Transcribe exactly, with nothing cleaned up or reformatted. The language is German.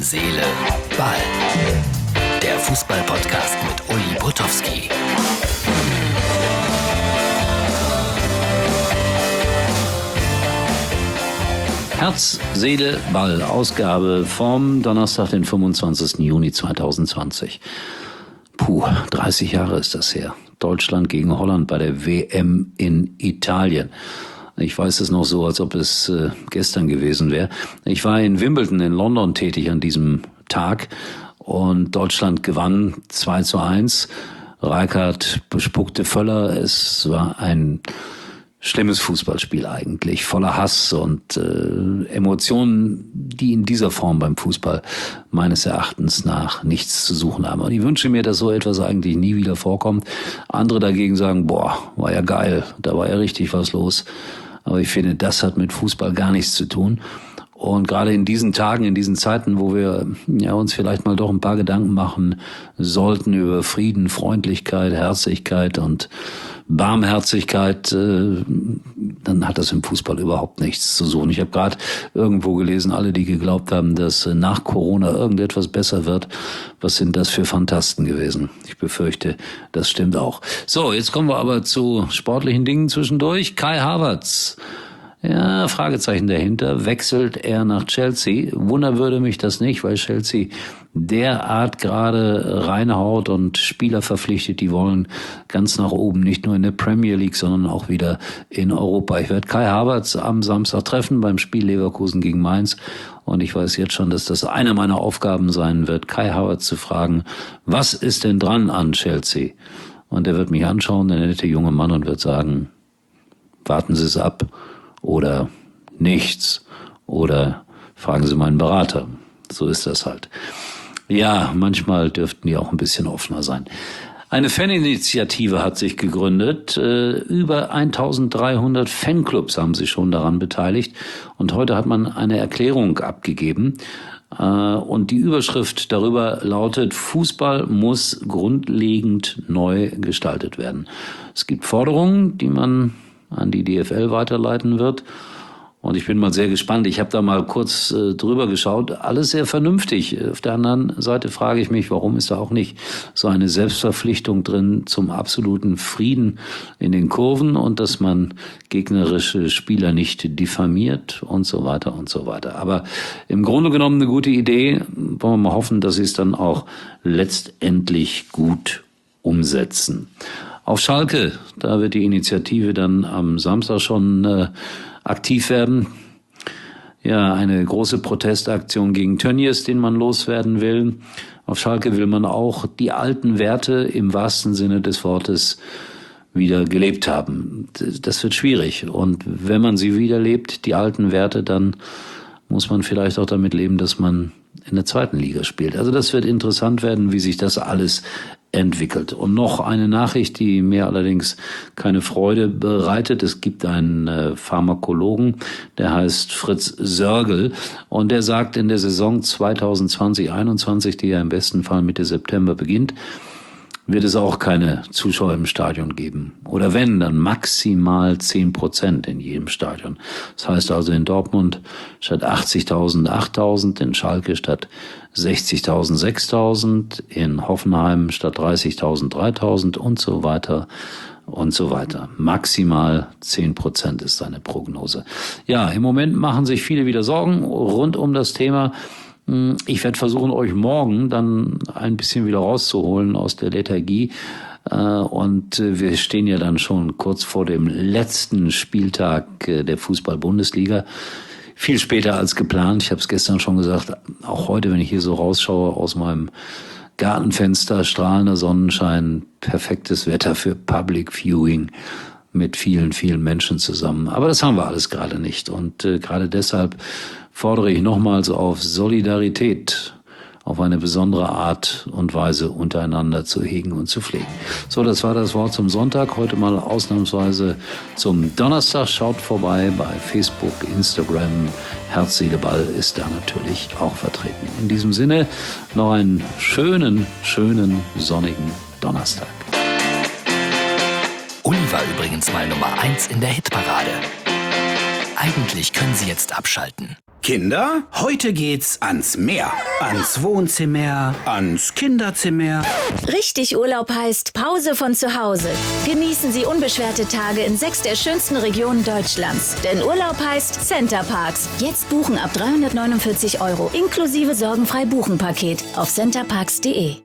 Seele, Ball. Der Fußball-Podcast mit Uli Potowski. Herz, Seele, Ball. Ausgabe vom Donnerstag, den fünfundzwanzigsten Juni zweitausendzwanzig. Puh, dreißig Jahre ist das her. Deutschland gegen Holland bei der W M in Italien. Ich weiß es noch so, als ob es äh, gestern gewesen wäre. Ich war in Wimbledon in London tätig an diesem Tag und Deutschland gewann zwei zu eins. Rijkaard bespuckte Völler. Es war ein schlimmes Fußballspiel eigentlich, voller Hass und äh, Emotionen, die in dieser Form beim Fußball meines Erachtens nach nichts zu suchen haben. Und ich wünsche mir, dass so etwas eigentlich nie wieder vorkommt. Andere dagegen sagen, boah, war ja geil, da war ja richtig was los. Aber ich finde, das hat mit Fußball gar nichts zu tun. Und gerade in diesen Tagen, in diesen Zeiten, wo wir ja uns vielleicht mal doch ein paar Gedanken machen sollten über Frieden, Freundlichkeit, Herzlichkeit und Barmherzigkeit, äh, dann hat das im Fußball überhaupt nichts zu suchen. Ich habe gerade irgendwo gelesen, alle, die geglaubt haben, dass nach Corona irgendetwas besser wird, was sind das für Phantasten gewesen? Ich befürchte, das stimmt auch. So, jetzt kommen wir aber zu sportlichen Dingen zwischendurch. Kai Havertz. Ja, Fragezeichen dahinter. Wechselt er nach Chelsea? Wunder würde mich das nicht, weil Chelsea derart gerade reinhaut und Spieler verpflichtet, die wollen ganz nach oben, nicht nur in der Premier League, sondern auch wieder in Europa. Ich werde Kai Havertz am Samstag treffen beim Spiel Leverkusen gegen Mainz und ich weiß jetzt schon, dass das eine meiner Aufgaben sein wird, Kai Havertz zu fragen, was ist denn dran an Chelsea? Und er wird mich anschauen, der nette junge Mann, und wird sagen, warten Sie es ab. Oder nichts. Oder fragen Sie meinen Berater. So ist das halt. Ja, manchmal dürften die auch ein bisschen offener sein. Eine Faninitiative hat sich gegründet. Über eintausenddreihundert Fanclubs haben sich schon daran beteiligt. Und heute hat man eine Erklärung abgegeben. Und die Überschrift darüber lautet, Fußball muss grundlegend neu gestaltet werden. Es gibt Forderungen, die man an die D F L weiterleiten wird. Und ich bin mal sehr gespannt. Ich habe da mal kurz äh, drüber geschaut. Alles sehr vernünftig. Auf der anderen Seite frage ich mich, warum ist da auch nicht so eine Selbstverpflichtung drin zum absoluten Frieden in den Kurven und dass man gegnerische Spieler nicht diffamiert und so weiter und so weiter. Aber im Grunde genommen eine gute Idee. Wollen wir mal hoffen, dass sie es dann auch letztendlich gut umsetzen. Auf Schalke, da wird die Initiative dann am Samstag schon äh, aktiv werden. Ja, eine große Protestaktion gegen Tönnies, den man loswerden will. Auf Schalke will man auch die alten Werte im wahrsten Sinne des Wortes wieder gelebt haben. Das wird schwierig. Und wenn man sie wiederlebt, die alten Werte, dann muss man vielleicht auch damit leben, dass man in der zweiten Liga spielt. Also das wird interessant werden, wie sich das alles entwickelt. Und noch eine Nachricht, die mir allerdings keine Freude bereitet. Es gibt einen äh, Pharmakologen, der heißt Fritz Sörgel und der sagt, in der Saison zweitausendzwanzig einundzwanzig, die ja im besten Fall Mitte September beginnt, wird es auch keine Zuschauer im Stadion geben. Oder wenn, dann maximal zehn Prozent in jedem Stadion. Das heißt also in Dortmund statt achtzigtausend achttausend, in Schalke statt sechzigtausend sechstausend, in Hoffenheim statt dreißigtausend dreitausend und so weiter und so weiter. Maximal zehn Prozent ist seine Prognose. Ja, im Moment machen sich viele wieder Sorgen rund um das Thema. Ich werde versuchen, euch morgen dann ein bisschen wieder rauszuholen aus der Lethargie. Und wir stehen ja dann schon kurz vor dem letzten Spieltag der Fußball-Bundesliga. Viel später als geplant. Ich habe es gestern schon gesagt, auch heute, wenn ich hier so rausschaue aus meinem Gartenfenster, strahlender Sonnenschein, perfektes Wetter für Public Viewing mit vielen, vielen Menschen zusammen. Aber das haben wir alles gerade nicht. Und äh, gerade deshalb fordere ich nochmals auf Solidarität, auf eine besondere Art und Weise untereinander zu hegen und zu pflegen. So, das war das Wort zum Sonntag. Heute mal ausnahmsweise zum Donnerstag. Schaut vorbei bei Facebook, Instagram. Herz, Seele, Ball ist da natürlich auch vertreten. In diesem Sinne noch einen schönen, schönen, sonnigen Donnerstag. Uli war übrigens mal Nummer eins in der Hitparade. Eigentlich können Sie jetzt abschalten. Kinder, heute geht's ans Meer. Ans Wohnzimmer, ans Kinderzimmer. Richtig Urlaub heißt Pause von zu Hause. Genießen Sie unbeschwerte Tage in sechs der schönsten Regionen Deutschlands. Denn Urlaub heißt Center Parcs. Jetzt buchen ab dreihundertneunundvierzig Euro inklusive sorgenfrei Buchen-Paket auf centerparks punkt de.